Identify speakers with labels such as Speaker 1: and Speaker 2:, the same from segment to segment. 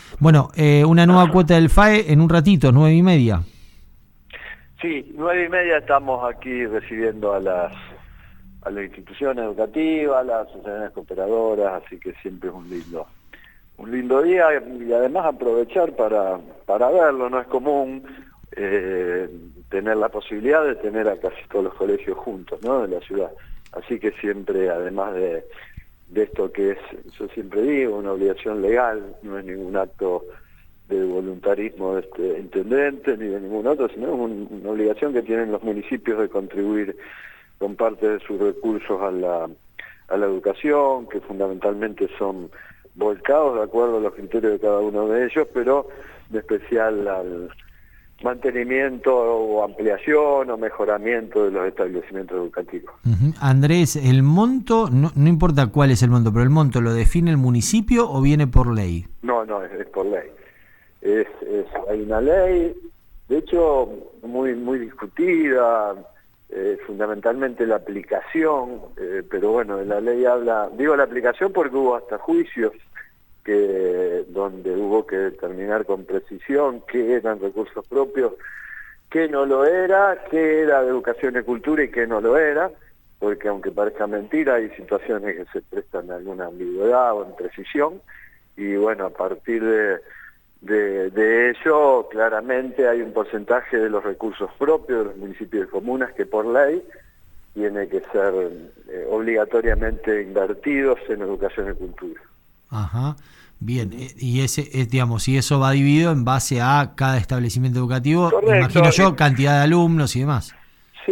Speaker 1: Bueno, una nueva cuota del FAE en un ratito, 9:30.
Speaker 2: Sí, 9:30 estamos aquí recibiendo a las instituciones educativas, a las asociaciones cooperadoras, así que siempre es un lindo día y además aprovechar para verlo. No es común tener la posibilidad de tener a casi todos los colegios juntos, ¿no?, de la ciudad. Así que siempre, además de esto que es, yo siempre digo, una obligación legal, no es ningún acto de voluntarismo de este intendente ni de ningún otro, sino es una obligación que tienen los municipios de contribuir con parte de sus recursos a la educación, que fundamentalmente son volcados de acuerdo a los criterios de cada uno de ellos, pero en especial al mantenimiento o ampliación o mejoramiento de los establecimientos educativos.
Speaker 1: Andrés, el monto, no importa cuál es el monto, pero el monto, ¿lo define el municipio o viene por ley?
Speaker 2: No, es por ley. Hay una ley, de hecho, muy discutida, fundamentalmente la aplicación, pero bueno, la ley habla, digo la aplicación porque hubo hasta juicios donde hubo que determinar con precisión qué eran recursos propios, qué no lo era, qué era de educación y cultura y qué no lo era, porque aunque parezca mentira, hay situaciones que se prestan a alguna ambigüedad o imprecisión, y bueno, a partir de ello, claramente hay un porcentaje de los recursos propios de los municipios y comunas que por ley tiene que ser obligatoriamente invertidos en educación y cultura.
Speaker 1: Ajá, bien, y ese es, digamos, y eso va dividido en base a cada establecimiento educativo. Correcto. Imagino yo, cantidad de alumnos y demás.
Speaker 2: Sí,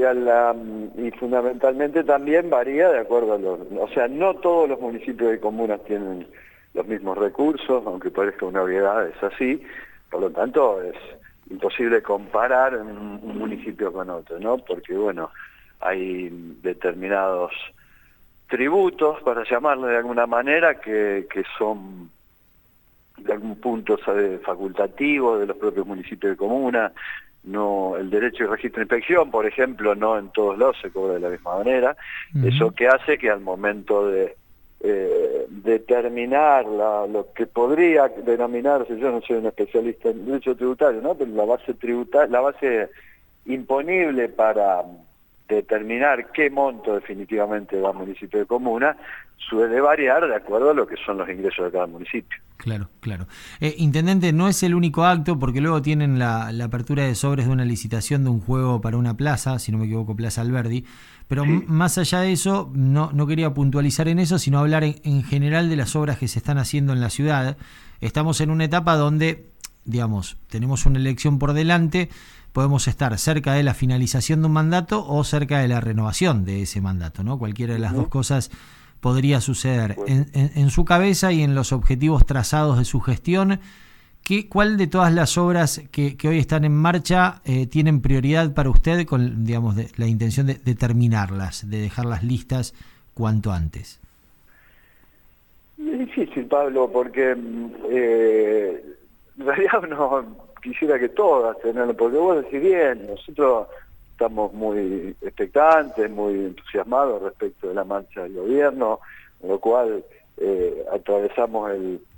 Speaker 2: y fundamentalmente también varía de acuerdo a o sea, no todos los municipios y comunas tienen los mismos recursos, aunque parezca una obviedad, es así, por lo tanto es imposible comparar un municipio con otro, ¿no? Porque bueno, hay determinados tributos, para llamarlo de alguna manera, que son de algún punto facultativos de los propios municipios y comunas. No, el derecho de registro e inspección, por ejemplo, no en todos lados se cobra de la misma manera. Eso que hace que al momento de determinar lo que podría denominarse, yo no soy un especialista en derecho tributario, ¿no?, pero la base imponible para determinar qué monto definitivamente va a municipio de comuna suele variar de acuerdo a lo que son los ingresos de cada municipio.
Speaker 1: Claro. Intendente, no es el único acto, porque luego tienen la apertura de sobres de una licitación de un juego para una plaza, si no me equivoco, Plaza Alberdi, pero sí. Más allá de eso, no quería puntualizar en eso, sino hablar en general de las obras que se están haciendo en la ciudad. Estamos en una etapa donde, digamos, tenemos una elección por delante, podemos estar cerca de la finalización de un mandato o cerca de la renovación de ese mandato, ¿no? Cualquiera de las dos cosas podría suceder. Bueno. En su cabeza y en los objetivos trazados de su gestión, ¿cuál de todas las obras que hoy están en marcha tienen prioridad para usted con, digamos, la intención de terminarlas, de dejarlas listas cuanto antes?
Speaker 2: Es difícil, Pablo, porque en realidad no quisiera que todas tenerlo, porque vos decís bien, nosotros estamos muy expectantes, muy entusiasmados respecto de la marcha del gobierno, con lo cual atravesamos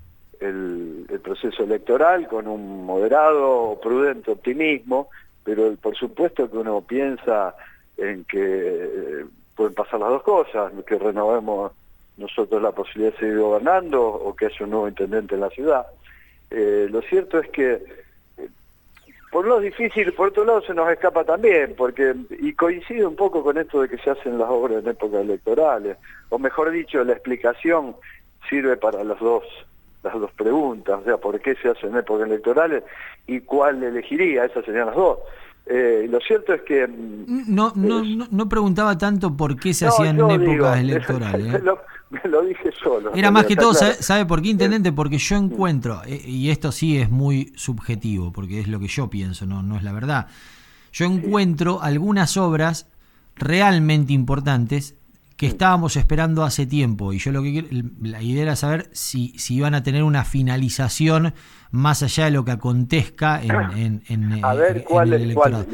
Speaker 2: el proceso electoral con un moderado, prudente optimismo, pero por supuesto que uno piensa en que pueden pasar las dos cosas, que renovemos nosotros la posibilidad de seguir gobernando o que haya un nuevo intendente en la ciudad. Lo cierto es que por un lado es difícil, por otro lado se nos escapa también, y coincide un poco con esto de que se hacen las obras en épocas electorales, o mejor dicho, la explicación sirve para las dos preguntas, o sea, por qué se hacen en épocas electorales y cuál elegiría, esas serían las dos. Lo cierto es que...
Speaker 1: No preguntaba tanto por qué se hacían en épocas electorales.
Speaker 2: Me lo dije solo.
Speaker 1: Era más que todo, claro. ¿Sabe por qué, intendente? Porque yo encuentro, y esto sí es muy subjetivo, porque es lo que yo pienso, no es la verdad. Yo encuentro algunas obras realmente importantes que estábamos esperando hace tiempo, y yo la idea era saber si iban a tener una finalización más allá de lo que acontezca
Speaker 2: a ver, ¿cuál
Speaker 1: el
Speaker 2: es
Speaker 1: electorado.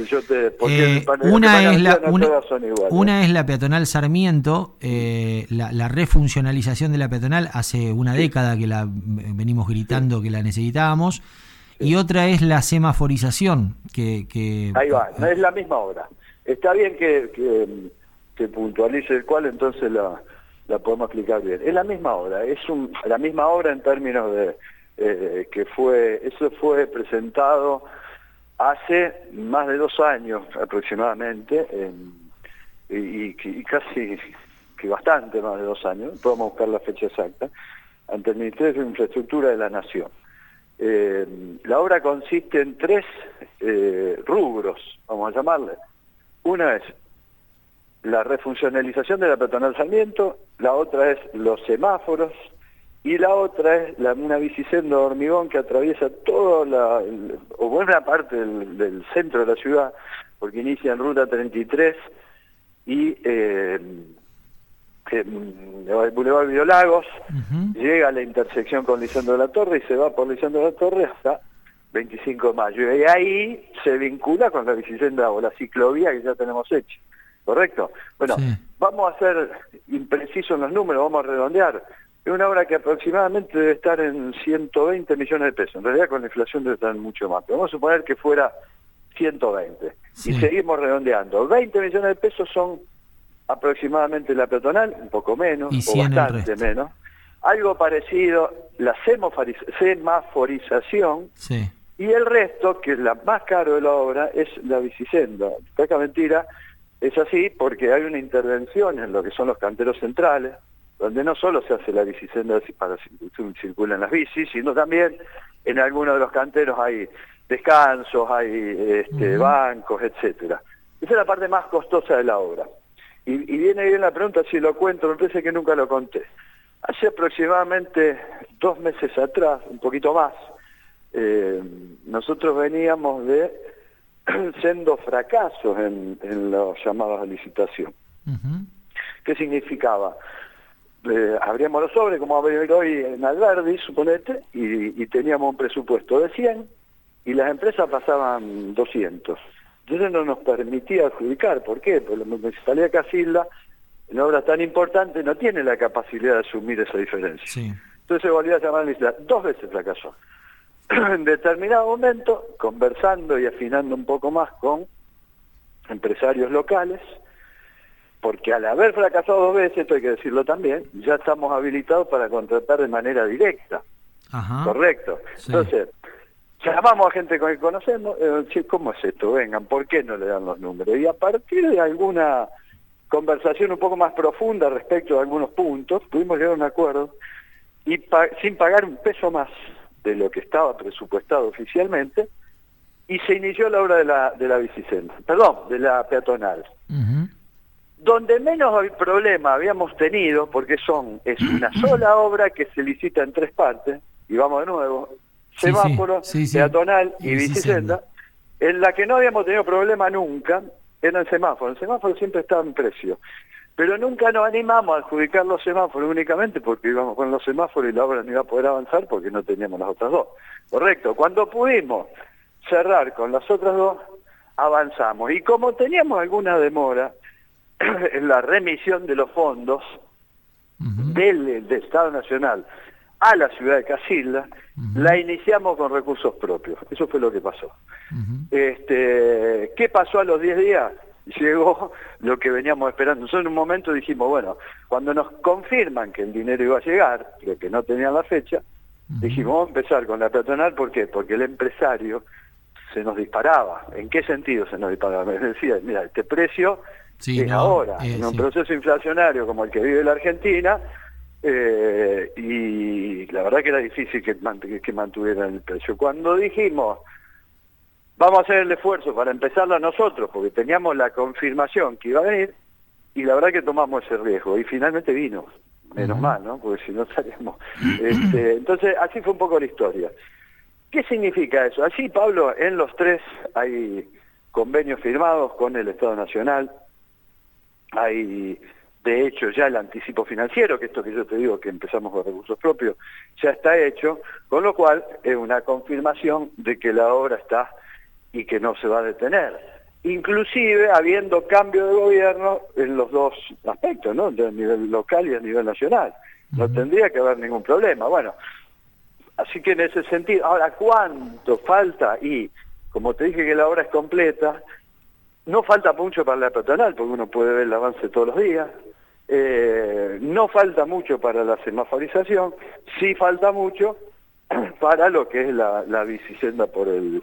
Speaker 1: Una es la peatonal Sarmiento, la refuncionalización de la peatonal, hace una década que la venimos gritando que la necesitábamos, y otra es la semaforización, que
Speaker 2: ahí va, no es la misma obra. Está bien que puntualice el cual, entonces la podemos explicar bien. Es la misma obra, la misma obra en términos de eso fue presentado hace más de 2 años aproximadamente, y casi que bastante más de 2 años, podemos buscar la fecha exacta, ante el Ministerio de Infraestructura de la Nación. La obra consiste en 3 rubros, vamos a llamarle. Una es la refuncionalización de la peatonal Sarmiento, la otra es los semáforos, y la otra es una bicisenda de hormigón que atraviesa toda o buena parte del centro de la ciudad, porque inicia en Ruta 33 y el Boulevard Biolagos, llega a la intersección con Lisandro de la Torre y se va por Lisandro de la Torre hasta 25 de mayo. Y ahí se vincula con la bicisenda o la ciclovía que ya tenemos hecha. ¿Correcto? Bueno, sí. Vamos a ser imprecisos en los números, vamos a redondear. Es una obra que aproximadamente debe estar en 120 millones de pesos. En realidad con la inflación debe estar mucho más. Pero vamos a suponer que fuera 120. Sí. Y seguimos redondeando. 20 millones de pesos son aproximadamente la peatonal, un poco menos, o bastante menos. Algo parecido, la semaforización. Sí. Y el resto, que es la más caro de la obra, es la bicisenda. Poca mentira, es así porque hay una intervención en lo que son los canteros centrales, donde no solo se hace la bicisenda para que circulen las bicis, sino también en algunos de los canteros hay descansos, hay bancos, etcétera. Esa es la parte más costosa de la obra. Y viene bien la pregunta, si lo cuento, me parece que nunca lo conté. Hace aproximadamente 2 meses atrás, un poquito más, nosotros veníamos de sendos fracasos en los llamados a licitación. ¿Qué significaba? Abríamos los sobres, como abrir hoy en Alberdi, suponete, y teníamos un presupuesto de 100 y las empresas pasaban 200. Entonces no nos permitía adjudicar. ¿Por qué? Porque la Municipalidad de Casilda, en obras tan importantes, no tiene la capacidad de asumir esa diferencia. Sí. Entonces se volvió a llamar a licitar. 2 veces fracasó. En determinado momento, conversando y afinando un poco más con empresarios locales, porque al haber fracasado 2 veces, esto hay que decirlo también, ya estamos habilitados para contratar de manera directa. Ajá. Correcto. Sí. Entonces, llamamos a gente con que conocemos, ¿cómo es esto? Vengan, ¿por qué no le dan los números? Y a partir de alguna conversación un poco más profunda respecto a algunos puntos, pudimos llegar a un acuerdo y sin pagar un peso más de lo que estaba presupuestado oficialmente, y se inició la obra de la bicisenda, de la peatonal. Donde menos problema habíamos tenido, porque es una sola obra que se licita en 3 partes, y vamos de nuevo, semáforo, peatonal y bicisenda, en la que no habíamos tenido problema nunca, era el semáforo. El semáforo siempre estaba en precio, pero nunca nos animamos a adjudicar los semáforos únicamente porque íbamos con los semáforos y la obra no iba a poder avanzar porque no teníamos las otras 2. Correcto, cuando pudimos cerrar con las otras 2, avanzamos. Y como teníamos alguna demora en la remisión de los fondos del Estado Nacional a la ciudad de Casilda, la iniciamos con recursos propios. Eso fue lo que pasó. ¿Qué pasó a los 10 días? Llegó lo que veníamos esperando. Nosotros en un momento dijimos, bueno, cuando nos confirman que el dinero iba a llegar, pero que no tenían la fecha, dijimos, vamos a empezar con la peatonal. ¿Por qué? Porque el empresario se nos disparaba. ¿En qué sentido se nos disparaba? Me decía, mira, este precio ahora, en un proceso inflacionario como el que vive la Argentina, y la verdad que era difícil que mantuvieran el precio. Cuando dijimos, vamos a hacer el esfuerzo para empezarla nosotros, porque teníamos la confirmación que iba a venir, y la verdad que tomamos ese riesgo, y finalmente vino, menos mal, ¿no? Porque si no estaríamos... entonces, así fue un poco la historia. ¿Qué significa eso? Allí, Pablo, en los 3 hay convenios firmados con el Estado Nacional, hay de hecho ya el anticipo financiero, que esto que yo te digo que empezamos con recursos propios, ya está hecho, con lo cual es una confirmación de que la obra está y que no se va a detener. Inclusive habiendo cambio de gobierno en los dos aspectos, ¿no? A nivel local y a nivel nacional. No tendría que haber ningún problema. Bueno, así que en ese sentido, ahora, ¿cuánto falta? Y como te dije que la obra es completa, no falta mucho para la peatonal, porque uno puede ver el avance todos los días. No falta mucho para la semaforización, sí falta mucho para lo que es la bicisenda por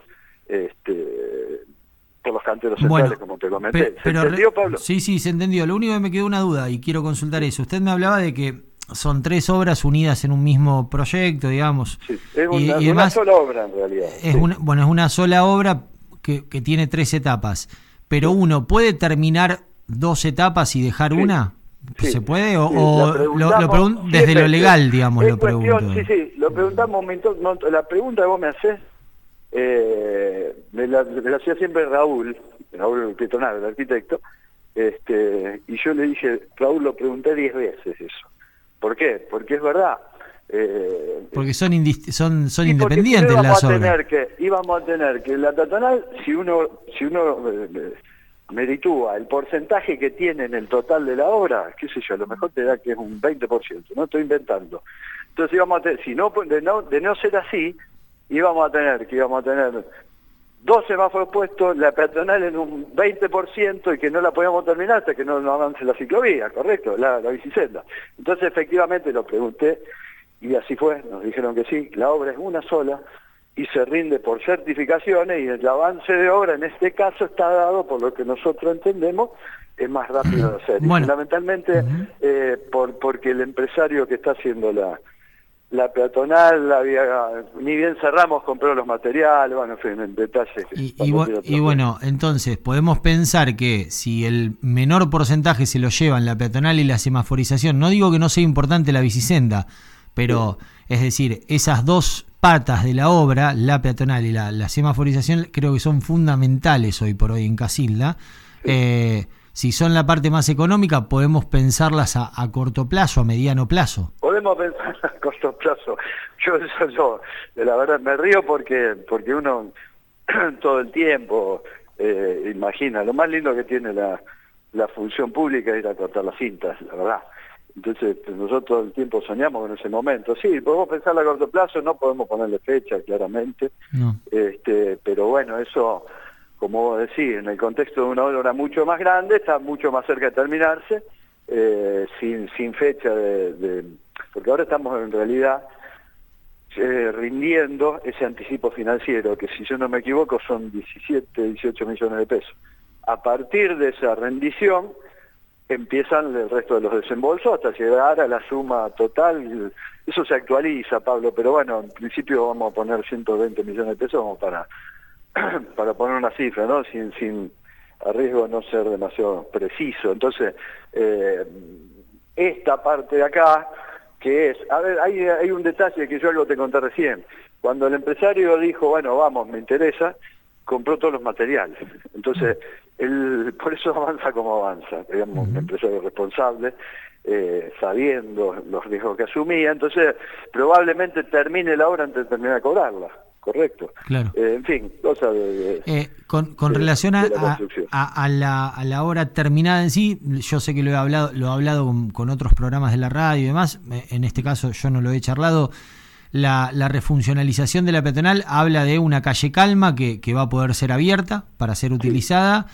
Speaker 2: por los canteros centrales, como te comenté. ¿Se entendió, Pablo?
Speaker 1: Sí, se entendió. Lo único que me quedó una duda y quiero consultar eso. Usted me hablaba de que son 3 obras unidas en un mismo proyecto, digamos.
Speaker 2: Sí, es una sola obra en realidad.
Speaker 1: Es una sola obra que tiene 3 etapas. Pero uno puede terminar 2 etapas y dejar una.
Speaker 2: Sí.
Speaker 1: ¿Se puede? ¿O lo pregunto desde lo legal, digamos, lo pregunto?
Speaker 2: Sí, lo preguntamos. La pregunta que vos me hacés, me la hacía siempre Raúl Pietonal, el arquitecto, y yo le dije, Raúl, lo pregunté 10 veces eso. ¿Por qué? Porque es verdad.
Speaker 1: Porque son independientes las obras.
Speaker 2: Íbamos a tener que la peatonal, si uno meritúa el porcentaje que tiene en el total de la obra, qué sé yo, a lo mejor te da que es un 20%, no estoy inventando. Entonces íbamos a tener, si no, de no ser así, íbamos a tener 2 semáforos puestos, la peatonal en un 20% y que no la podíamos terminar hasta que no avance la ciclovía, ¿correcto? La bicisenda. Entonces efectivamente lo pregunté y así fue, nos dijeron que sí, la obra es una sola y se rinde por certificaciones y el avance de obra en este caso está dado por lo que nosotros entendemos es más rápido de hacer.
Speaker 1: Bueno.
Speaker 2: Y fundamentalmente porque el empresario que está haciendo la peatonal, ni bien cerramos, compró los materiales, bueno, en fin, en detalle.
Speaker 1: Y bueno, entonces podemos pensar que si el menor porcentaje se lo llevan la peatonal y la semaforización, no digo que no sea importante la bicisenda, pero es decir, esas 2 patas de la obra, la peatonal y la semaforización, creo que son fundamentales hoy por hoy en Casilda. Si son la parte más económica, podemos pensarlas a corto plazo, a mediano plazo.
Speaker 2: Podemos pensar a corto plazo. Yo de la verdad me río porque uno todo el tiempo imagina, lo más lindo que tiene la función pública es ir a cortar las cintas, la verdad. Entonces nosotros todo el tiempo soñamos con ese momento. Sí, podemos pensar a corto plazo, no podemos ponerle fecha claramente, no. Pero bueno, eso, como vos decís, en el contexto de una obra mucho más grande, está mucho más cerca de terminarse, sin fecha porque ahora estamos en realidad rindiendo ese anticipo financiero, que si yo no me equivoco son 18 millones de pesos. A partir de esa rendición empiezan el resto de los desembolsos hasta llegar a la suma total. Eso se actualiza, Pablo, pero bueno, en principio vamos a poner 120 millones de pesos como para poner una cifra, ¿no? Sin a riesgo de no ser demasiado preciso. Entonces, esta parte de acá, que es, a ver, hay un detalle que yo algo te conté recién. Cuando el empresario dijo, bueno, vamos, me interesa, compró todos los materiales. Entonces, por eso avanza como avanza, digamos, un empresario responsable, sabiendo los riesgos que asumía. Entonces, probablemente termine la obra antes de terminar de cobrarla. Correcto.
Speaker 1: Claro.
Speaker 2: En fin, cosa
Speaker 1: con relación a la obra terminada en sí, yo sé que lo he hablado con otros programas de la radio y demás, en este caso yo no lo he charlado. La refuncionalización de la peatonal habla de una calle calma que va a poder ser abierta para ser utilizada,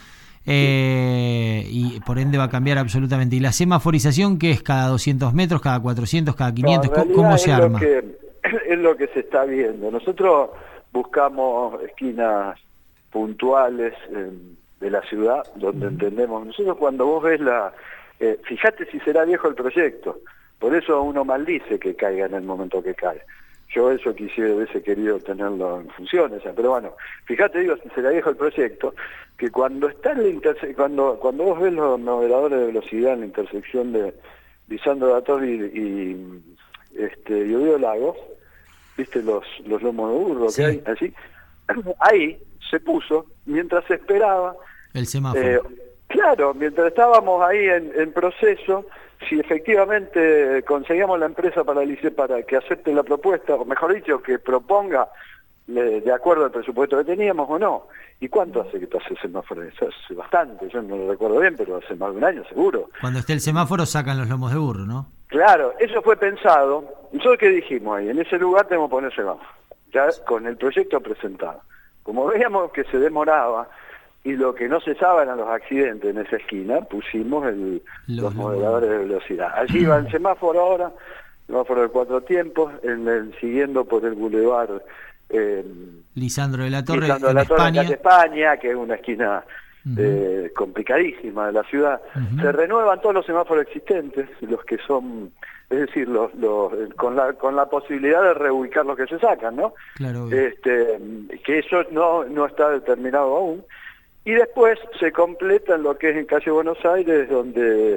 Speaker 1: y por ende va a cambiar absolutamente. ¿Y la semaforización qué es? ¿Cada 200 metros, cada 400, cada 500? ¿Cómo se arma?
Speaker 2: Es lo que se está viendo. Nosotros buscamos esquinas puntuales de la ciudad donde entendemos. Nosotros cuando vos ves fíjate si será viejo el proyecto. Por eso uno maldice que caiga en el momento que cae. Yo eso hubiese querido tenerlo en funciones, pero bueno, fíjate, digo, si será viejo el proyecto, que cuando está cuando vos ves los modeladores de velocidad en la intersección de Lisandro de la Torre y Río Lagos, viste los lomos de burro que hay, así, ahí se puso, mientras se esperaba
Speaker 1: el semáforo.
Speaker 2: Claro, mientras estábamos ahí en proceso, si efectivamente conseguíamos la empresa para que acepte la propuesta, o mejor dicho, que proponga de acuerdo al presupuesto que teníamos o no. ¿Y cuánto hace que pase el semáforo? Eso hace bastante, yo no lo recuerdo bien, pero hace más de un año seguro.
Speaker 1: Cuando esté el semáforo sacan los lomos de burro, ¿no?
Speaker 2: Claro, eso fue pensado. Nosotros qué dijimos ahí, en ese lugar tenemos que poner semáforo, ya con el proyecto presentado. Como veíamos que se demoraba y lo que no cesaba eran los accidentes en esa esquina, pusimos los moderadores de velocidad. Allí va el semáforo ahora, semáforo de 4 tiempos, siguiendo por el bulevar
Speaker 1: Lisandro de la Torre,
Speaker 2: Lisandro de la Torre, en calle España, que es una esquina complicadísima de la ciudad. Se renuevan todos los semáforos existentes, los que son, es decir, con la posibilidad de reubicar los que se sacan, ¿no?
Speaker 1: Claro.
Speaker 2: Que eso no está determinado aún. Y después se completa en lo que es en calle Buenos Aires, donde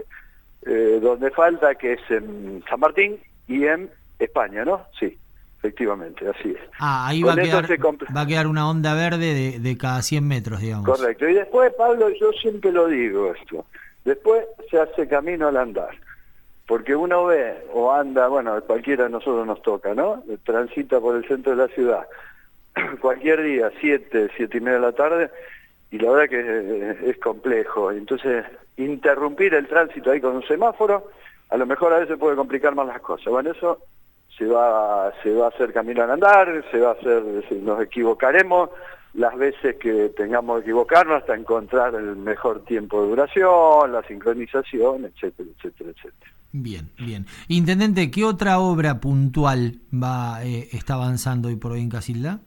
Speaker 2: falta, que es en San Martín y en España, ¿no? Sí, efectivamente, así es.
Speaker 1: Ahí va a quedar una onda verde de cada 100 metros, digamos.
Speaker 2: Correcto. Y después, Pablo, yo siempre lo digo esto, después se hace camino al andar. Porque uno ve o anda, bueno, cualquiera de nosotros nos toca, ¿no? Transita por el centro de la ciudad cualquier día, 7:30 de la tarde, y la verdad que es complejo. Entonces, interrumpir el tránsito ahí con un semáforo, a lo mejor a veces puede complicar más las cosas. Bueno, eso se va a hacer camino al andar, nos equivocaremos las veces que tengamos que equivocarnos hasta encontrar el mejor tiempo de duración, la sincronización, etcétera, etcétera, etcétera.
Speaker 1: Bien, bien. Intendente, ¿qué otra obra puntual está avanzando hoy por hoy en Casilda?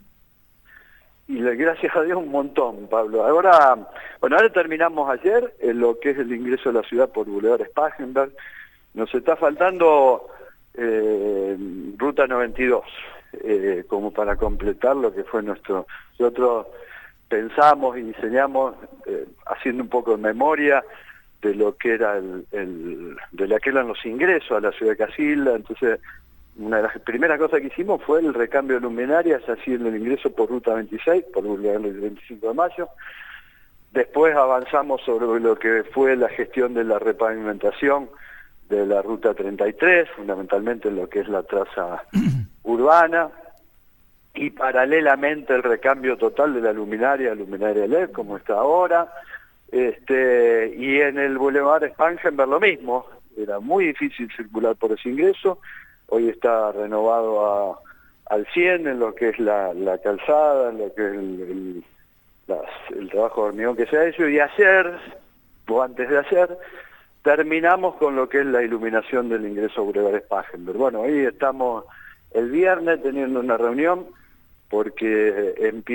Speaker 2: Y gracias a Dios un montón, Pablo. Ahora terminamos ayer lo que es el ingreso a la ciudad por Boulevard Spangenberg. Nos está faltando Ruta 92, como para completar lo que fue nosotros pensamos y diseñamos, haciendo un poco de memoria de lo que era de lo que eran los ingresos a la ciudad de Casilda. Entonces, una de las primeras cosas que hicimos fue el recambio de luminarias, haciendo el ingreso por Ruta 26, por el 25 de mayo. Después avanzamos sobre lo que fue la gestión de la repavimentación de la Ruta 33, fundamentalmente en lo que es la traza urbana, y paralelamente el recambio total de la luminaria LED, como está ahora. Y en el Boulevard Spangenberg lo mismo, era muy difícil circular por ese ingreso. Hoy está renovado al 100 en lo que es la calzada, en lo que es el trabajo de hormigón que se ha hecho, y antes de ayer, terminamos con lo que es la iluminación del ingreso a Boulevard Spangenberg. Bueno, hoy estamos el viernes teniendo una reunión porque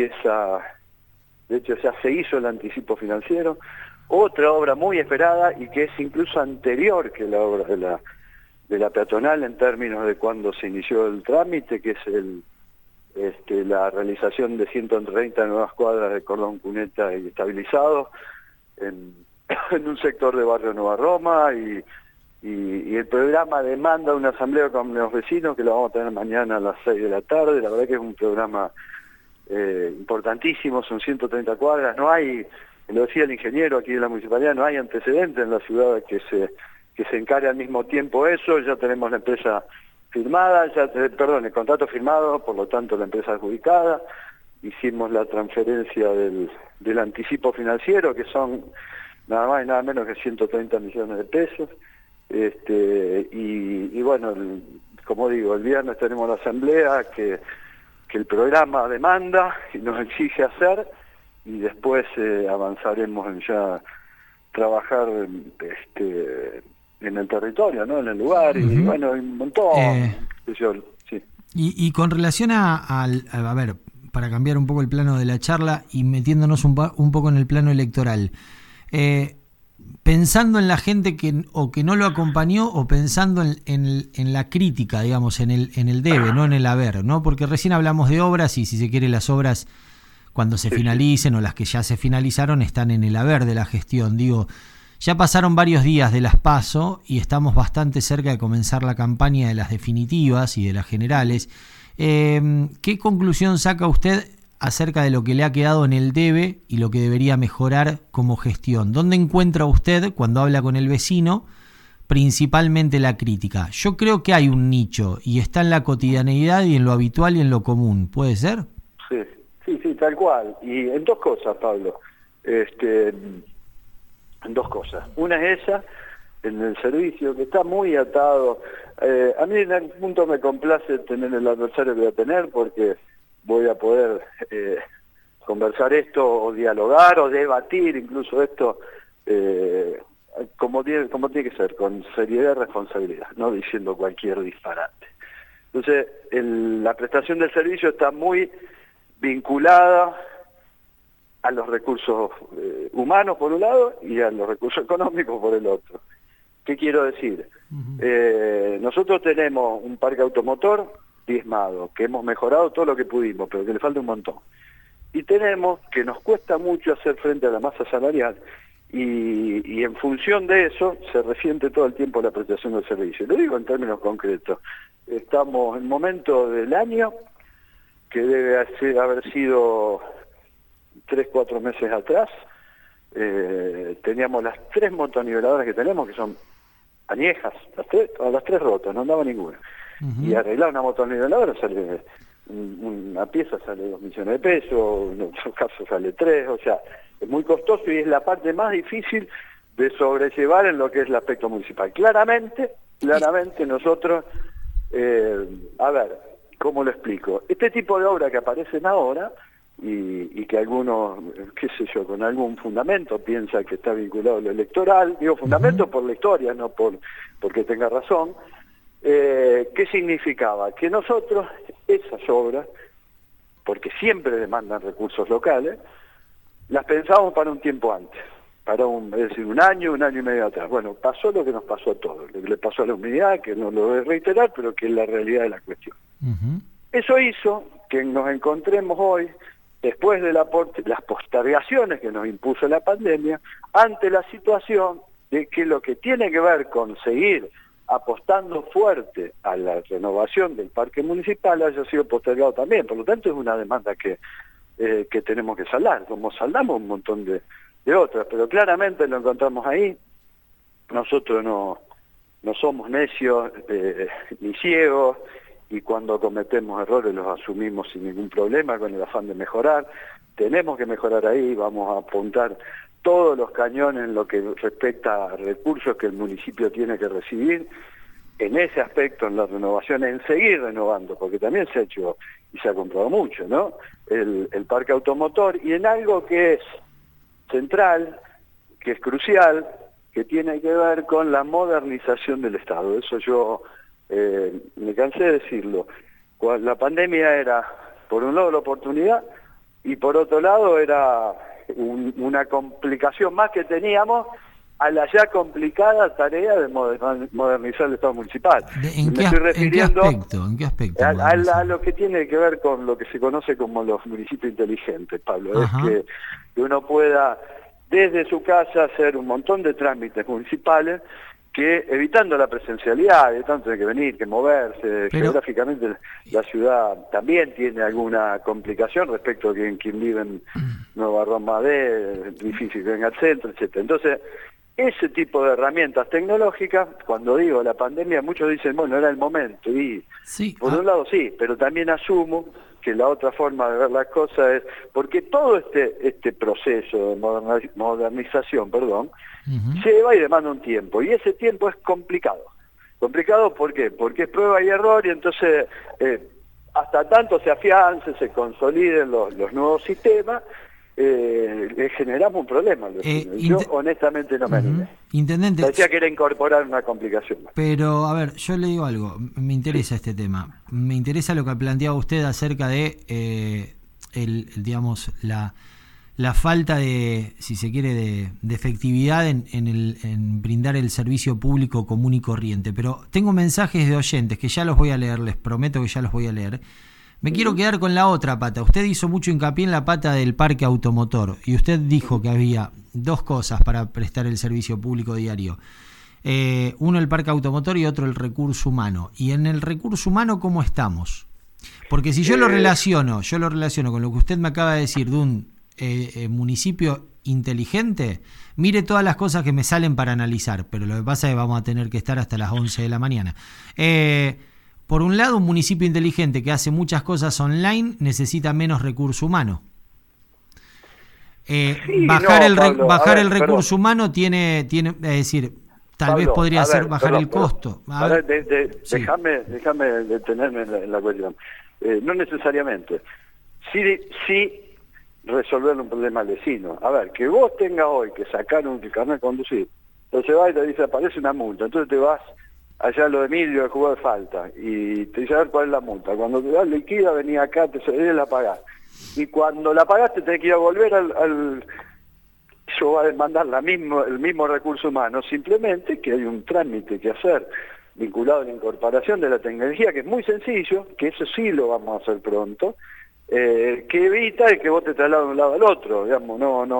Speaker 2: de hecho ya se hizo el anticipo financiero, otra obra muy esperada y que es incluso anterior que la obra de la peatonal en términos de cuando se inició el trámite, que es la realización de 130 nuevas cuadras de cordón cuneta y estabilizado en un sector de barrio Nueva Roma, y el programa demanda una asamblea con los vecinos que la vamos a tener mañana a las 6 de la tarde. La verdad que es un programa importantísimo, son 130 cuadras, no hay, lo decía el ingeniero aquí de la municipalidad, no hay antecedentes en la ciudad que se encare al mismo tiempo eso. Ya tenemos la empresa firmada, el contrato firmado, por lo tanto la empresa adjudicada, hicimos la transferencia del anticipo financiero, que son nada más y nada menos que 130 millones de pesos, y bueno, como digo, el viernes tenemos la asamblea que el programa demanda y nos exige hacer, y después avanzaremos en ya trabajar en el territorio, ¿no? En el lugar, y bueno, un montón. Sí.
Speaker 1: Y con relación a ver, para cambiar un poco el plano de la charla y metiéndonos un poco en el plano electoral, pensando en la gente que no lo acompañó, o pensando en la crítica, digamos, en el debe, no en el haber, ¿no? Porque recién hablamos de obras, y si se quiere las obras cuando se finalicen, o las que ya se finalizaron, están en el haber de la gestión. Digo, ya pasaron varios días de las PASO y estamos bastante cerca de comenzar la campaña de las definitivas y de las generales. ¿Qué conclusión saca usted acerca de lo que le ha quedado en el debe y lo que debería mejorar como gestión? ¿Dónde encuentra usted, cuando habla con el vecino, principalmente la crítica. Yo creo que hay un nicho y está en la cotidianeidad y en lo habitual y en lo común. ¿Puede ser?
Speaker 2: Sí, tal cual. Y en dos cosas, Pablo. En dos cosas. Una es esa, en el servicio, que está muy atado. A mí en algún punto me complace tener el adversario que voy a tener, porque voy a poder conversar esto, o dialogar, o debatir incluso esto, como tiene que ser, con seriedad y responsabilidad, no diciendo cualquier disparate. Entonces, la prestación del servicio está muy vinculada a los recursos humanos por un lado y a los recursos económicos por el otro. ¿Qué quiero decir? Nosotros tenemos un parque automotor diezmado, que hemos mejorado todo lo que pudimos, pero que le falta un montón. Y tenemos que nos cuesta mucho hacer frente a la masa salarial y en función de eso se resiente todo el tiempo la prestación del servicio. Lo digo en términos concretos. Estamos en un momento del año que debe haber sido 3-4 meses atrás. Teníamos las 3 motoniveladoras que tenemos, que son añejas, las tres rotas, no andaba ninguna. Y arreglar una motoniveladora sale, una pieza sale 2 millones de pesos, en otros casos sale 3, o sea, es muy costoso y es la parte más difícil de sobrellevar en lo que es el aspecto municipal. Claramente nosotros, a ver, ¿cómo lo explico? Este tipo de obras que aparecen ahora, y que algunos, qué sé yo, con algún fundamento piensa que está vinculado a lo electoral, digo fundamento por la historia, no porque tenga razón. ¿Qué significaba? Que nosotros esas obras, porque siempre demandan recursos locales, las pensábamos para un tiempo antes, es decir, un año y medio atrás. Bueno, pasó lo que nos pasó a todos, lo que le pasó a la unidad, que no lo voy a reiterar, pero que es la realidad de la cuestión. Eso hizo que nos encontremos hoy, después de las postergaciones que nos impuso la pandemia, ante la situación de que lo que tiene que ver con seguir apostando fuerte a la renovación del parque municipal haya sido postergado también. Por lo tanto, es una demanda que tenemos que saldar, como saldamos un montón de otras, pero claramente lo encontramos ahí. Nosotros no somos necios ni ciegos, y cuando cometemos errores los asumimos sin ningún problema, con el afán de mejorar. Tenemos que mejorar ahí, vamos a apuntar todos los cañones en lo que respecta a recursos que el municipio tiene que recibir, en ese aspecto, en la renovación, en seguir renovando, porque también se ha hecho y se ha comprado mucho, ¿no? El parque automotor, y en algo que es central, que es crucial, que tiene que ver con la modernización del Estado. Eso yo me cansé de decirlo. La pandemia era, por un lado, la oportunidad, y por otro lado era una complicación más que teníamos a la ya complicada tarea de modernizar el Estado municipal.
Speaker 1: ¿En qué aspecto?
Speaker 2: A lo que tiene que ver con lo que se conoce como los municipios inteligentes, Pablo.
Speaker 1: Ajá.
Speaker 2: Es que uno pueda desde su casa hacer un montón de trámites municipales que, evitando la presencialidad, de tanto hay que venir, que moverse, geográficamente la ciudad también tiene alguna complicación respecto a quien vive en Nueva Roma D, es difícil que venga al centro, etcétera. Entonces, ese tipo de herramientas tecnológicas, cuando digo la pandemia, muchos dicen, bueno, era el momento, y
Speaker 1: sí,
Speaker 2: por un lado sí, pero también asumo que la otra forma de ver las cosas es, porque todo este proceso de modernización, lleva y demanda un tiempo, y ese tiempo es complicado. ¿Complicado por qué? Porque es prueba y error, y entonces hasta tanto se afiancen, se consoliden los nuevos sistemas, le generamos un problema. Yo honestamente no me animé.
Speaker 1: Intendente,
Speaker 2: decía que era incorporar una complicación.
Speaker 1: Pero, a ver, yo le digo algo, me interesa este tema. Me interesa lo que planteaba usted acerca de, digamos, la falta de, si se quiere, de efectividad en brindar el servicio público común y corriente. Pero tengo mensajes de oyentes que ya los voy a leer, les prometo que ya los voy a leer. Me quiero quedar con la otra pata. Usted hizo mucho hincapié en la pata del parque automotor y usted dijo que había 2 cosas para prestar el servicio público diario. Uno el parque automotor y otro el recurso humano. Y en el recurso humano, ¿cómo estamos? Porque si yo lo relaciono con lo que usted me acaba de decir de un municipio inteligente, mire todas las cosas que me salen para analizar, pero lo que pasa es que vamos a tener que estar hasta las 11 de la mañana. Por un lado, un municipio inteligente que hace muchas cosas online necesita menos recurso humano. Bajar el recurso humano tiene, es decir, tal vez podría ser bajar el costo.
Speaker 2: Déjame detenerme en la cuestión. No necesariamente. Sí resolver un problema al vecino. A ver, que vos tengas hoy que sacar un carnet de conducir, entonces va y te dice, aparece una multa, entonces te vas allá a lo de Emilio, el juego de falta, y te dice a ver cuál es la multa. Cuando te das liquida, venís acá, te la pagás. Y cuando la pagaste tenés que ir a volver yo voy a demandar el mismo recurso humano, simplemente que hay un trámite que hacer vinculado a la incorporación de la tecnología, que es muy sencillo, que eso sí lo vamos a hacer pronto, que evita el que vos te traslades de un lado al otro, digamos,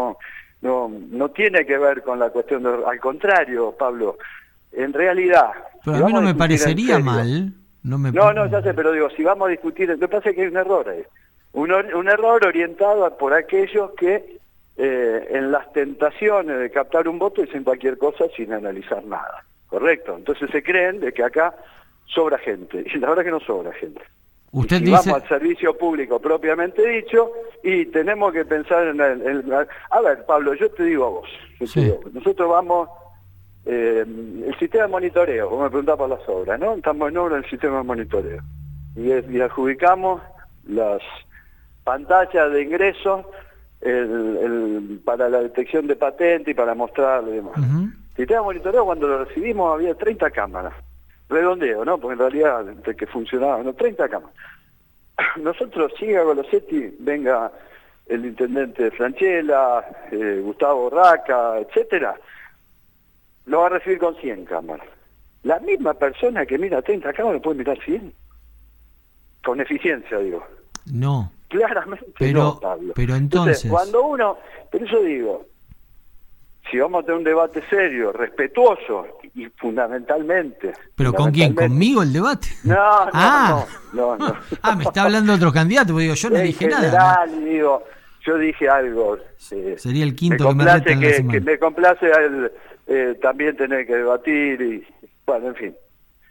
Speaker 2: no tiene que ver con la cuestión al contrario, Pablo, en realidad...
Speaker 1: Pero a mí no me parecería mal.
Speaker 2: No, ya sé, pero digo, si vamos a discutir, lo que pasa es que hay un error ahí. Un error orientado por aquellos que en las tentaciones de captar un voto dicen cualquier cosa sin analizar nada, ¿correcto? Entonces se creen de que acá sobra gente, y la verdad que no sobra gente.
Speaker 1: Usted
Speaker 2: si
Speaker 1: dice...
Speaker 2: vamos al servicio público propiamente dicho, y tenemos que pensar a ver, Pablo, yo te digo a vos, nosotros vamos... el sistema de monitoreo, vos me preguntás por las obras, ¿no? Estamos en obra del sistema de monitoreo. Y adjudicamos las pantallas de ingreso para la detección de patente y para mostrarle y demás. El sistema de monitoreo, cuando lo recibimos, había 30 cámaras. Redondeo, ¿no? Porque en realidad, entre que funcionaba, 30 cámaras. Nosotros, llega Golosetti, venga el intendente Franchella, Gustavo Raca, etcétera, lo va a recibir con 100 cámaras. La misma persona que mira 30 cámaras puede mirar 100. Con eficiencia, digo.
Speaker 1: No.
Speaker 2: Claramente
Speaker 1: no,
Speaker 2: Pablo.
Speaker 1: Pero entonces...
Speaker 2: Pero eso digo, si vamos a tener un debate serio, respetuoso y fundamentalmente...
Speaker 1: ¿Pero con quién? ¿Conmigo el debate?
Speaker 2: No.
Speaker 1: Me está hablando otro candidato, porque digo, yo no dije
Speaker 2: general,
Speaker 1: nada.
Speaker 2: Digo, yo dije algo...
Speaker 1: Sería el quinto que me reta en la semana.
Speaker 2: Que me complace también tener que debatir y... Bueno, en fin.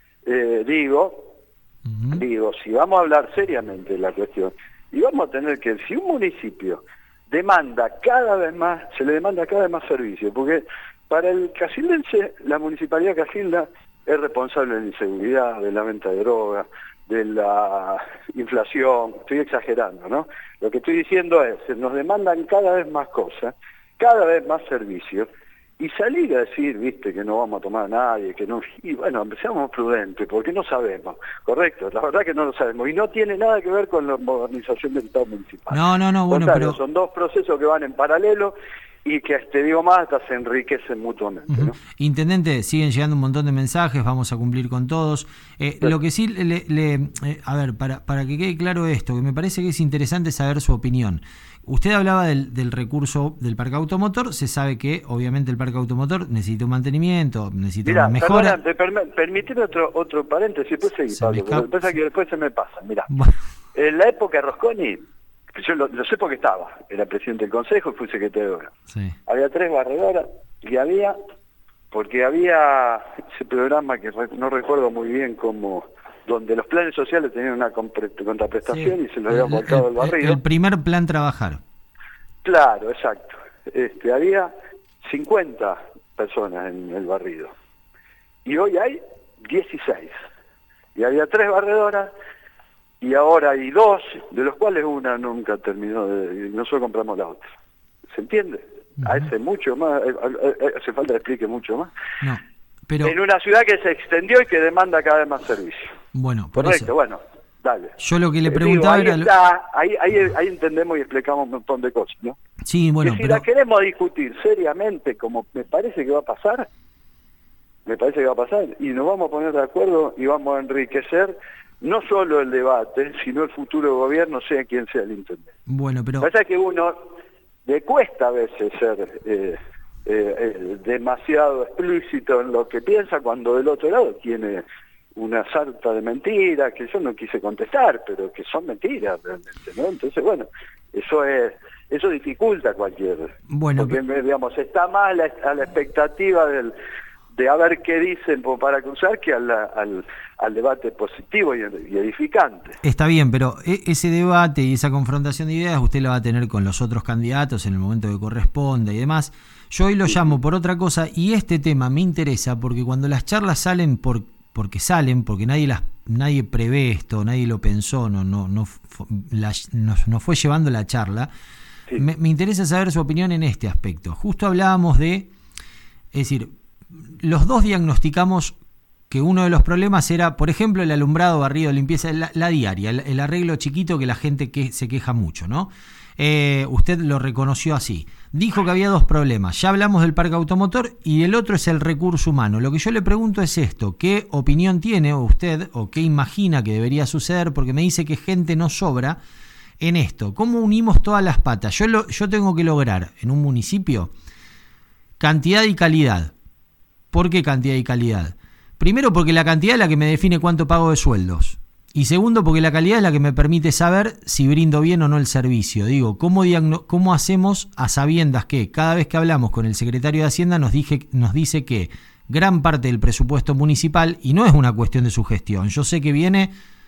Speaker 2: Digo, si vamos a hablar seriamente de la cuestión, y vamos a tener que, si un municipio demanda cada vez más, se le demanda cada vez más servicio, porque para el casildense, la municipalidad Casilda es responsable de la inseguridad, de la venta de drogas, de la inflación, estoy exagerando, ¿no? Lo que estoy diciendo es, nos demandan cada vez más cosas, cada vez más servicios, y salir a decir, viste, que no vamos a tomar a nadie, que no... Y bueno, seamos prudentes, porque no sabemos, ¿correcto? La verdad que no lo sabemos, y no tiene nada que ver con la modernización del Estado municipal.
Speaker 1: No, bueno, pero...
Speaker 2: Son dos procesos que van en paralelo y que, te digo más, hasta se enriquecen mutuamente, ¿no?
Speaker 1: Intendente, siguen llegando un montón de mensajes, vamos a cumplir con todos. Lo que sí, a ver, para que quede claro esto, que me parece que es interesante saber su opinión. Usted hablaba del recurso del parque automotor, se sabe que obviamente el parque automotor necesita un mantenimiento, necesita una mejora.
Speaker 2: Permitime otro paréntesis, después seguí, Pablo, pero pasa que después se me pasa. Mirá, en la época de Rosconi, yo lo sé porque era presidente del consejo y fui secretario de obra. Sí. Había 3 barredoras y había ese programa que no recuerdo muy bien cómo, donde los planes sociales tenían una contraprestación y se lo habían volcado al barrido.
Speaker 1: El primer plan trabajar.
Speaker 2: Claro, exacto. Había 50 personas en el barrido. Y hoy hay 16. Y había 3 barredoras y ahora hay 2, de los cuales una nunca terminó, nosotros compramos la otra. ¿Se entiende? Hace mucho más, hace falta que explique mucho más.
Speaker 1: No. Pero,
Speaker 2: en una ciudad que se extendió y que demanda cada vez más servicio.
Speaker 1: Bueno, por
Speaker 2: correcto,
Speaker 1: eso.
Speaker 2: Bueno, dale.
Speaker 1: Yo lo que le preguntaba
Speaker 2: ahí entendemos y explicamos un montón de cosas, ¿no?
Speaker 1: Sí, bueno,
Speaker 2: si la queremos discutir seriamente, como me parece que va a pasar, y nos vamos a poner de acuerdo y vamos a enriquecer no solo el debate, sino el futuro gobierno, sea quien sea el intendente.
Speaker 1: Bueno, pero...
Speaker 2: Pasa que uno le cuesta a veces ser... demasiado explícito en lo que piensa cuando del otro lado tiene una sarta de mentiras que yo no quise contestar, pero que son mentiras realmente, ¿no? Entonces, bueno, Eso dificulta cualquier...
Speaker 1: Bueno,
Speaker 2: porque, digamos, está más a la expectativa de a ver qué dicen para cruzar que al debate positivo y edificante.
Speaker 1: Está bien, pero ese debate y esa confrontación de ideas usted la va a tener con los otros candidatos en el momento que corresponda y demás. Yo hoy lo llamo por otra cosa y este tema me interesa porque cuando las charlas salen porque nadie prevé esto, nadie lo pensó, no fue llevando la charla. Sí. Me interesa saber su opinión en este aspecto. Justo hablábamos es decir, los dos diagnosticamos que uno de los problemas era, por ejemplo, el alumbrado, barrido, limpieza, la diaria, el arreglo chiquito que la gente se queja mucho, ¿no? Usted lo reconoció así. Dijo que había dos problemas. Ya hablamos del parque automotor y el otro es el recurso humano. Lo que yo le pregunto es esto: ¿qué opinión tiene usted o qué imagina que debería suceder? Porque me dice que gente no sobra en esto. ¿Cómo unimos todas las patas? Yo tengo que lograr en un municipio cantidad y calidad. ¿Por qué cantidad y calidad? Primero, porque la cantidad es la que me define cuánto pago de sueldos. Y segundo, porque la calidad es la que me permite saber si brindo bien o no el servicio. Digo, ¿cómo hacemos a sabiendas que cada vez que hablamos con el secretario de Hacienda nos dice que gran parte del presupuesto municipal, y no es una cuestión de su gestión, yo sé que viene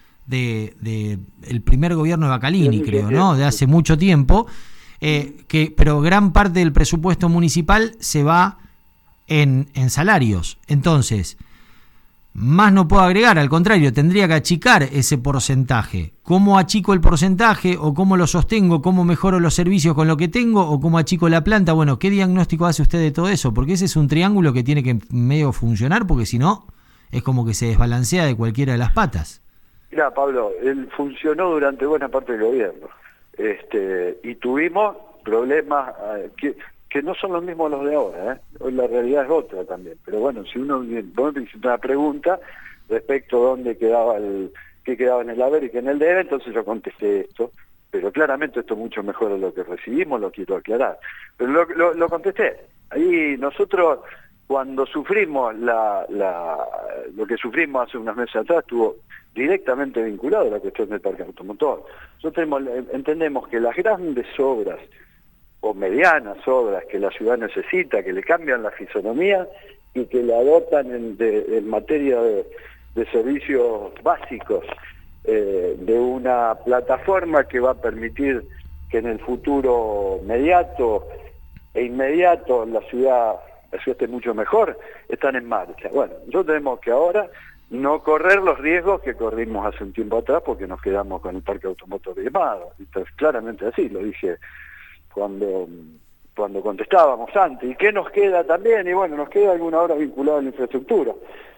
Speaker 1: de el primer gobierno de Bacalini, creo, ¿no? De hace mucho tiempo, pero gran parte del presupuesto municipal se va en salarios. Entonces, más no puedo agregar, al contrario, tendría que achicar ese porcentaje. ¿Cómo achico el porcentaje o cómo lo sostengo? ¿Cómo mejoro los servicios con lo que tengo o cómo achico la planta? Bueno, ¿qué diagnóstico hace usted de todo eso? Porque ese es un triángulo que tiene que medio funcionar, porque si no, es como que se desbalancea de cualquiera de las patas.
Speaker 2: Mira, Pablo, él funcionó durante buena parte del gobierno. Y tuvimos problemas que no son los mismos los de ahora, Hoy la realidad es otra también. Pero bueno, si vos me hiciste una pregunta respecto a dónde quedaba qué quedaba en el haber y qué en el debe, entonces yo contesté esto. Pero claramente esto es mucho mejor de lo que recibimos, lo quiero aclarar. Pero lo contesté. Ahí nosotros, cuando sufrimos lo que sufrimos hace unos meses atrás, estuvo directamente vinculado a la cuestión del parque automotor. Nosotros entendemos que las grandes obras o medianas obras que la ciudad necesita, que le cambian la fisonomía y que la dotan en materia de servicios básicos, de una plataforma que va a permitir que en el futuro inmediato la ciudad esté mucho mejor, están en marcha. Bueno, nosotros tenemos que ahora no correr los riesgos que corrimos hace un tiempo atrás porque nos quedamos con el parque automotor quemado. Entonces, claramente así, lo dije cuando contestábamos antes. ¿Y qué nos queda también? Y bueno, nos queda alguna obra vinculada a la infraestructura,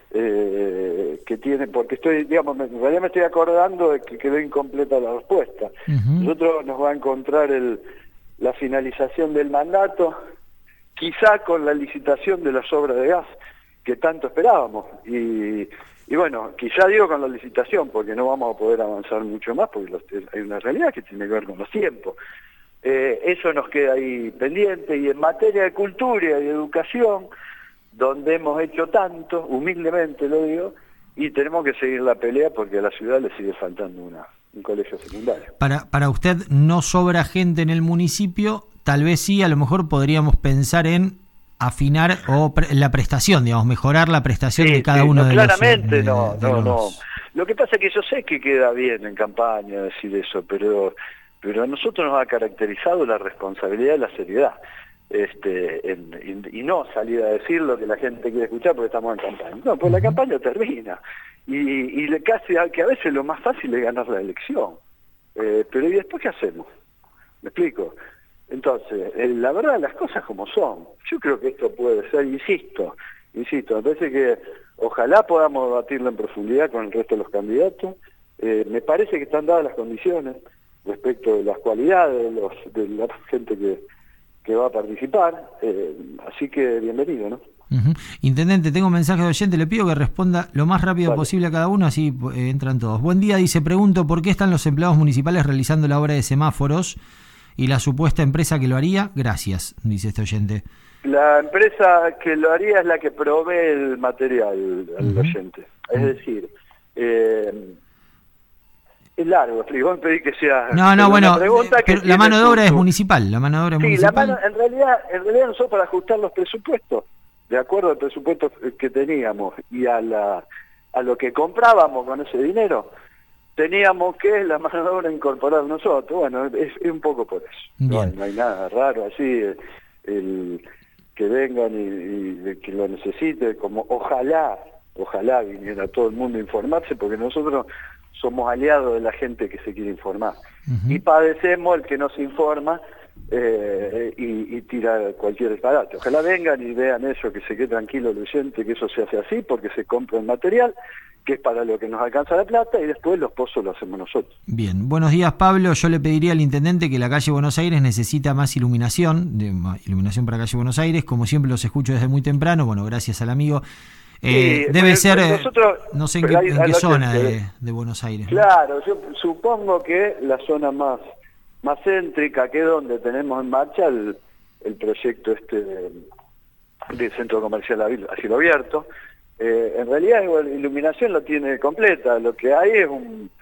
Speaker 2: que tiene, porque en realidad me estoy acordando de que quedó incompleta la respuesta. Uh-huh. Nosotros nos va a encontrar la finalización del mandato, quizá con la licitación de las obras de gas, que tanto esperábamos. Y bueno, quizá digo con la licitación, porque no vamos a poder avanzar mucho más, porque hay una realidad que tiene que ver con los tiempos. Eso nos queda ahí pendiente, y en materia de cultura y de educación, donde hemos hecho tanto, humildemente lo digo, y tenemos que seguir la pelea porque a la ciudad le sigue faltando un colegio secundario.
Speaker 1: Para usted no sobra gente en el municipio, tal vez sí, a lo mejor podríamos pensar en afinar la prestación, mejorar la prestación de cada uno de
Speaker 2: claramente,
Speaker 1: los...
Speaker 2: Claramente no. Lo que pasa es que yo sé que queda bien en campaña decir eso, pero a nosotros nos ha caracterizado la responsabilidad y la seriedad, y no salir a decir lo que la gente quiere escuchar porque estamos en campaña. No, pues la campaña termina, y casi que a veces lo más fácil es ganar la elección. Pero ¿y después qué hacemos? ¿Me explico? Entonces, la verdad, las cosas como son. Yo creo que esto puede ser, insisto, me parece que ojalá podamos debatirlo en profundidad con el resto de los candidatos. Me parece que están dadas las condiciones respecto de las cualidades de la gente que va a participar, así que bienvenido, ¿no?
Speaker 1: Uh-huh. Intendente, tengo un mensaje de oyente, le pido que responda lo más rápido posible a cada uno, así entran todos. Buen día, dice, pregunto, ¿por qué están los empleados municipales realizando la obra de semáforos y la supuesta empresa que lo haría? Gracias, dice este oyente.
Speaker 2: La empresa que lo haría es la que provee el material al oyente, es decir... Es largo, vos pedí que sea
Speaker 1: no, bueno,
Speaker 2: pregunta
Speaker 1: pero la mano de obra es municipal, la mano de obra es municipal.
Speaker 2: En realidad nosotros para ajustar los presupuestos, de acuerdo al presupuesto que teníamos y a lo que comprábamos con ese dinero, teníamos que la mano de obra incorporar nosotros. Bueno, es un poco por eso. No hay nada raro así, el que vengan y que lo necesite, como ojalá viniera todo el mundo a informarse, porque nosotros somos aliados de la gente que se quiere informar. Y padecemos el que no se informa y tira cualquier disparate. Ojalá vengan y vean eso, que se quede tranquilo el oyente, que eso se hace así, porque se compra el material, que es para lo que nos alcanza la plata, y después los pozos lo hacemos nosotros.
Speaker 1: Bien, buenos días, Pablo. Yo le pediría al intendente que la calle Buenos Aires necesita más iluminación, iluminación para calle Buenos Aires. Como siempre los escucho desde muy temprano, bueno, gracias al amigo. Debe ser, nosotros, no sé en qué zona de Buenos Aires.
Speaker 2: Claro, yo supongo que la zona más céntrica, que es donde tenemos en marcha el proyecto de centro comercial a cielo abierto. En realidad la iluminación lo tiene completa, lo que hay es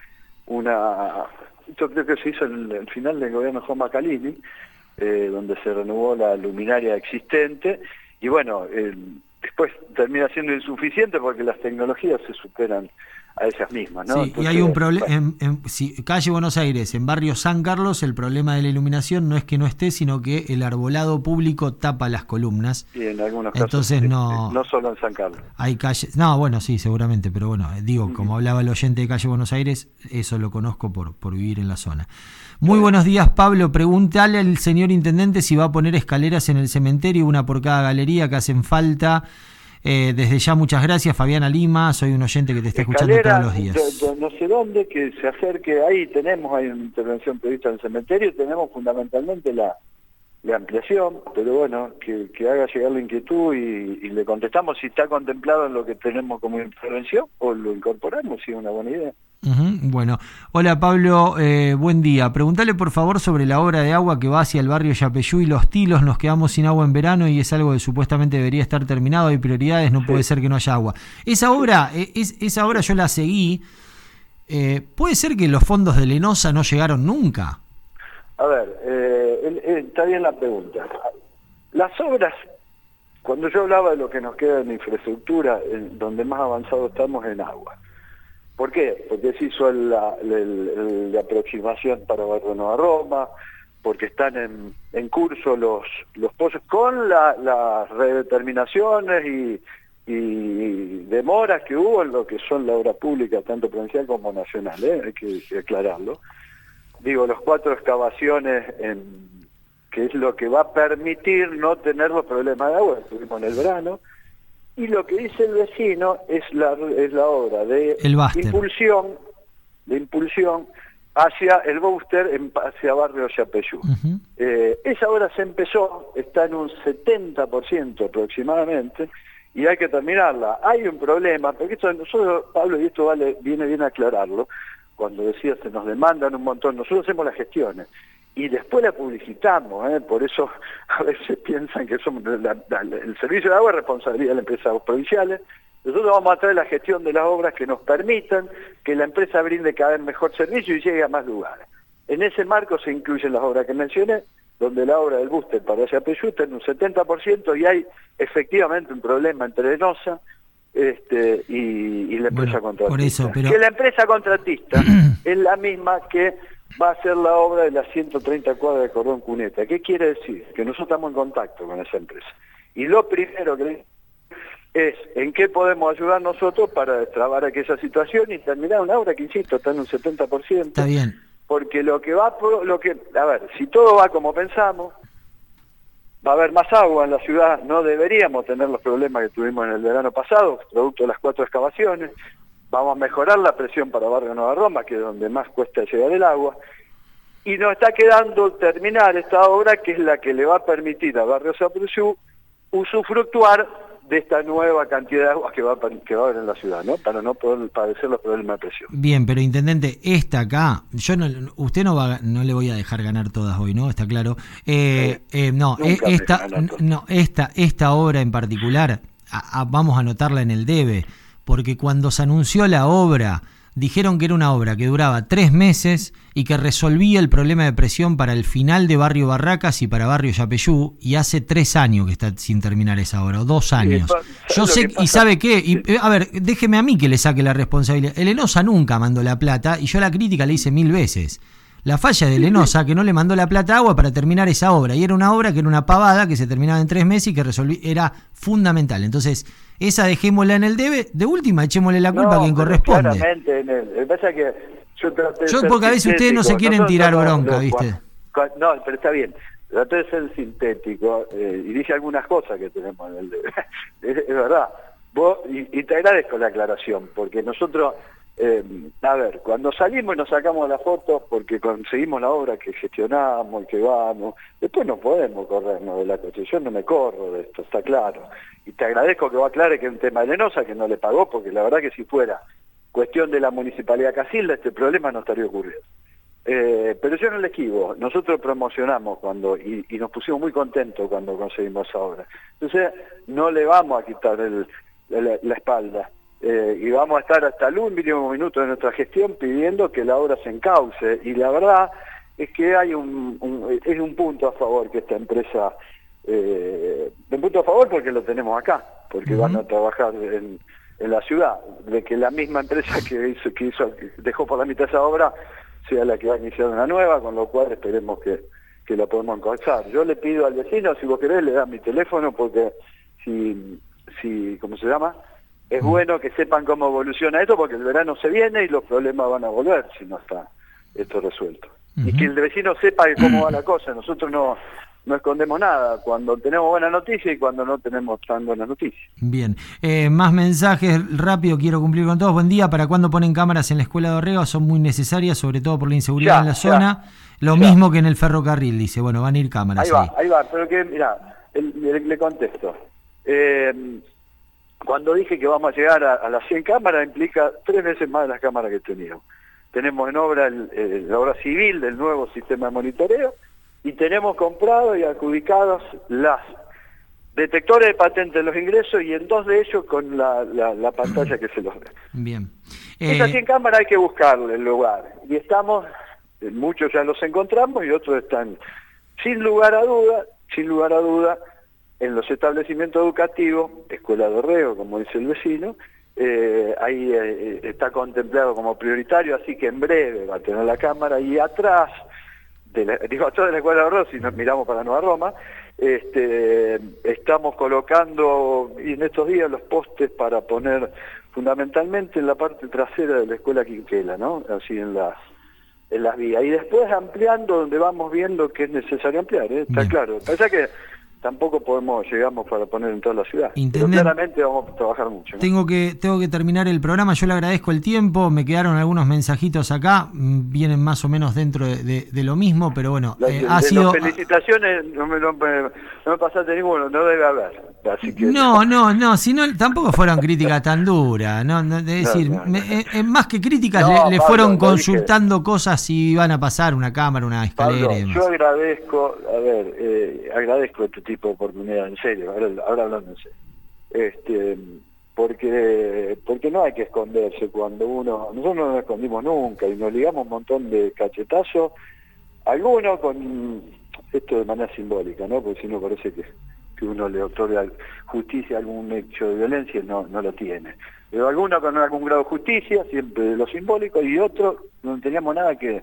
Speaker 2: yo creo que se hizo en el final del gobierno de Juan Macalini, donde se renovó la luminaria existente, y bueno, después termina siendo insuficiente porque las tecnologías se superan a ellas mismas, ¿no?
Speaker 1: Sí, entonces, y hay un problema,
Speaker 2: bueno.
Speaker 1: Calle Buenos Aires, en barrio San Carlos, el problema de la iluminación no es que no esté, sino que el arbolado público tapa las columnas.
Speaker 2: Sí, en algunos casos.
Speaker 1: Entonces no
Speaker 2: solo en San Carlos.
Speaker 1: Hay calles, bueno, sí, seguramente, pero bueno, digo, como hablaba el oyente de Calle Buenos Aires, eso lo conozco por vivir en la zona. Muy buenos días, Pablo. Pregúntale al señor intendente si va a poner escaleras en el cementerio, una por cada galería que hacen falta. Desde ya, muchas gracias, Fabiana Lima. Soy un oyente que te está escuchando todos los días.
Speaker 2: No sé dónde, que se acerque ahí. Hay una intervención prevista en el cementerio. Tenemos fundamentalmente la ampliación, pero bueno, que haga llegar la inquietud y le contestamos si está contemplado en lo que tenemos como intervención o lo incorporamos, si es una buena idea.
Speaker 1: Bueno, hola Pablo, buen día. Preguntale por favor sobre la obra de agua que va hacia el barrio Yapeyú y Los Tilos. Nos quedamos sin agua en verano y es algo que supuestamente debería estar terminado. Hay prioridades, no puede ser que no haya agua. Esa obra yo la seguí. ¿Puede ser que los fondos de Lenosa no llegaron nunca?
Speaker 2: A ver, está bien la pregunta. Las obras, cuando yo hablaba de lo que nos queda en infraestructura, donde más avanzado estamos en agua. ¿Por qué? Porque se hizo la aproximación para Barrio Nueva Roma, porque están en curso los pozos con las redeterminaciones y demoras que hubo en lo que son la obra pública, tanto provincial como nacional, hay que aclararlo. Digo, los 4 excavaciones, que es lo que va a permitir no tener los problemas de agua que tuvimos en el verano. Y lo que dice el vecino es la obra de impulsión hacia el booster, hacia Barrio Yapeyú. Esa obra se empezó, está en un 70% aproximadamente, y hay que terminarla. Hay un problema, porque esto nosotros, Pablo, y esto viene bien aclararlo, cuando decía se nos demandan un montón, nosotros hacemos las gestiones, y después la publicitamos, por eso a veces piensan que somos el servicio de agua es responsabilidad de las empresas provinciales. Nosotros vamos a traer la gestión de las obras que nos permitan que la empresa brinde cada vez mejor servicio y llegue a más lugares. En ese marco se incluyen las obras que mencioné, donde la obra del booster para Yapeyú está en un 70% y hay efectivamente un problema entre Lenosa y la empresa contratista.
Speaker 1: Por eso, pero...
Speaker 2: Que la empresa contratista es la misma que va a hacer la obra de las 130 cuadras de Cordón Cuneta. ¿Qué quiere decir? Que nosotros estamos en contacto con esa empresa. Y lo primero que es en qué podemos ayudar nosotros para destrabar aquella situación y terminar una obra que, insisto, está en un 70%.
Speaker 1: Está bien.
Speaker 2: Porque a ver, si todo va como pensamos, va a haber más agua en la ciudad, no deberíamos tener los problemas que tuvimos en el verano pasado, producto de las 4 excavaciones. Vamos a mejorar la presión para Barrio Nueva Roma, que es donde más cuesta llegar el agua, y nos está quedando terminar esta obra, que es la que le va a permitir a Barrio Yapeyú usufructuar de esta nueva cantidad de agua que va a haber en la ciudad, ¿no? Para no poder padecer los problemas de presión.
Speaker 1: Bien, pero intendente, esta acá, usted no le voy a dejar ganar todas hoy, ¿no? Está claro. Esta obra en particular, vamos a anotarla en el debe, porque cuando se anunció la obra dijeron que era una obra que duraba 3 meses y que resolvía el problema de presión para el final de Barrio Barracas y para Barrio Yapeyú, y hace 3 años que está sin terminar esa obra, o 2 años. Yo sé, y ¿sabe qué? A ver, déjeme a mí que le saque la responsabilidad. El ENOSA nunca mandó la plata, y yo la crítica le hice 1000 veces. La falla del ENOSA, que no le mandó la plata a agua para terminar esa obra, y era una obra que era una pavada, que se terminaba en 3 meses y que era fundamental. Entonces, esa dejémosla en el debe, de última echémosle la culpa a quien corresponde.
Speaker 2: Claramente, lo que pasa es que yo
Speaker 1: porque a veces ustedes no se quieren tirar bronca, ¿viste?
Speaker 2: No, pero está bien. Traté de ser sintético y dije algunas cosas que tenemos en el debe. Es verdad. Y te agradezco la aclaración, porque nosotros... a ver, cuando salimos y nos sacamos la foto porque conseguimos la obra que gestionamos y que vamos, después no podemos corrernos de la construcción, no me corro de esto, está claro. Y te agradezco que vos aclares que es un tema de ENOSA, que no le pagó, porque la verdad que si fuera cuestión de la Municipalidad Casilda, este problema no estaría ocurriendo. Pero yo no le esquivo, nosotros promocionamos y nos pusimos muy contentos cuando conseguimos esa obra. Entonces no le vamos a quitar la espalda. Y vamos a estar hasta el último minuto de nuestra gestión pidiendo que la obra se encauce, y la verdad es que hay un punto a favor que esta empresa, un punto a favor porque lo tenemos acá, porque van a trabajar en la ciudad, de que la misma empresa que dejó por la mitad esa obra sea la que va a iniciar una nueva, con lo cual esperemos que la podemos encauzar. Yo le pido al vecino, si vos querés, le das mi teléfono, porque si ¿cómo se llama? Es bueno que sepan cómo evoluciona esto, porque el verano se viene y los problemas van a volver si no está esto resuelto. Y que el vecino sepa cómo va la cosa. Nosotros no escondemos nada cuando tenemos buena noticia y cuando no tenemos tan buenas noticias.
Speaker 1: Bien. Más mensajes rápido, quiero cumplir con todos. Buen día. ¿Para cuándo ponen cámaras en la escuela de Orrego? Son muy necesarias, sobre todo por la inseguridad en la zona. Lo mismo que en el ferrocarril, dice. Bueno, van a ir cámaras
Speaker 2: ahí va. Pero que, mirá, le contesto. Cuando dije que vamos a llegar a las 100 cámaras, implica 3 veces más de las cámaras que teníamos. Tenemos en obra la obra civil del nuevo sistema de monitoreo, y tenemos comprado y adjudicados las detectores de patentes de los ingresos, y en 2 de ellos con la pantalla que se los ve.
Speaker 1: Bien.
Speaker 2: Esas 100 cámaras hay que buscarle el lugar, y estamos, muchos ya los encontramos y otros están sin lugar a duda, en los establecimientos educativos, Escuela de Orrego, como dice el vecino, ahí está contemplado como prioritario, así que en breve va a tener la cámara, y atrás de la Escuela de Orrego, si nos miramos para Nueva Roma, estamos colocando, y en estos días, los postes para poner fundamentalmente en la parte trasera de la Escuela Quinquela, ¿no? Así en las vías, y después ampliando donde vamos viendo que es necesario ampliar, está claro. Pasa que tampoco llegamos para poner en toda la ciudad. Pero claramente vamos a trabajar mucho, ¿no?
Speaker 1: Tengo que terminar el programa. Yo le agradezco el tiempo. Me quedaron algunos mensajitos acá. Vienen más o menos dentro de lo mismo, pero bueno, ha sido...
Speaker 2: felicitaciones, no me pasaste ninguno, no debe haber. Así que...
Speaker 1: No, si no, tampoco fueron críticas tan duras. Más que críticas, le fueron consultando cosas si iban a pasar una cámara, una escalera.
Speaker 2: Pablo, yo agradezco, agradezco este tipo de oportunidad, en serio, ahora hablando en serio, porque no hay que esconderse nosotros no nos escondimos nunca y nos ligamos un montón de cachetazos, algunos con esto de manera simbólica, ¿no? Porque si no parece que uno le otorga justicia a algún hecho de violencia, no lo tiene, pero algunos con algún grado de justicia, siempre de lo simbólico, y otros no teníamos nada que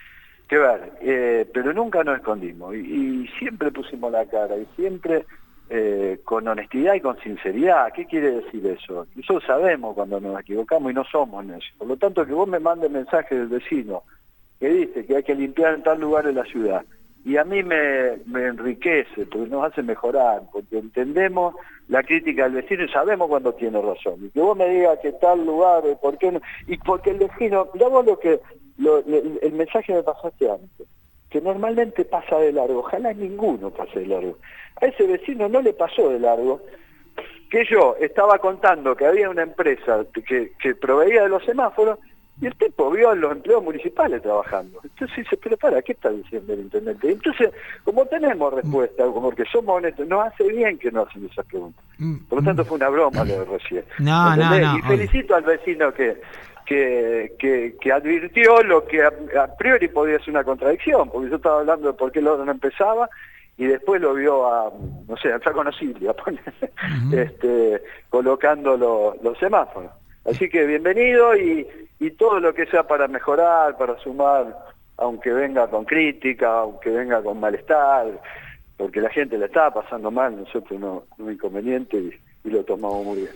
Speaker 2: ver, pero nunca nos escondimos y siempre pusimos la cara, y siempre con honestidad y con sinceridad. ¿Qué quiere decir eso? Nosotros sabemos cuando nos equivocamos y no somos necios. Por lo tanto, que vos me mandes mensaje del vecino que dice que hay que limpiar en tal lugar de la ciudad, y a mí me enriquece, porque nos hace mejorar, porque entendemos la crítica del vecino y sabemos cuando tiene razón. Y que vos me digas que tal lugar, ¿por qué no? Y porque el vecino, mirá vos el mensaje me pasaste antes, que normalmente pasa de largo, ojalá ninguno pase de largo. A ese vecino no le pasó de largo que yo estaba contando que había una empresa que proveía de los semáforos, y el tipo vio a los empleados municipales trabajando. Entonces dice, pero ¿qué está diciendo el intendente? Entonces, como tenemos respuesta, como que somos honestos, nos hace bien que nos hacen esas preguntas. Por lo tanto, fue una broma lo de recién.
Speaker 1: No.
Speaker 2: Y felicito al vecino que que advirtió lo que a priori podía ser una contradicción, porque yo estaba hablando de por qué el oro no empezaba, y después lo vio no sé, al Flaco Nocilia, colocando los semáforos. Así que bienvenido, y todo lo que sea para mejorar, para sumar, aunque venga con crítica, aunque venga con malestar, porque la gente la estaba pasando mal, nosotros no inconveniente, y lo tomamos muy bien.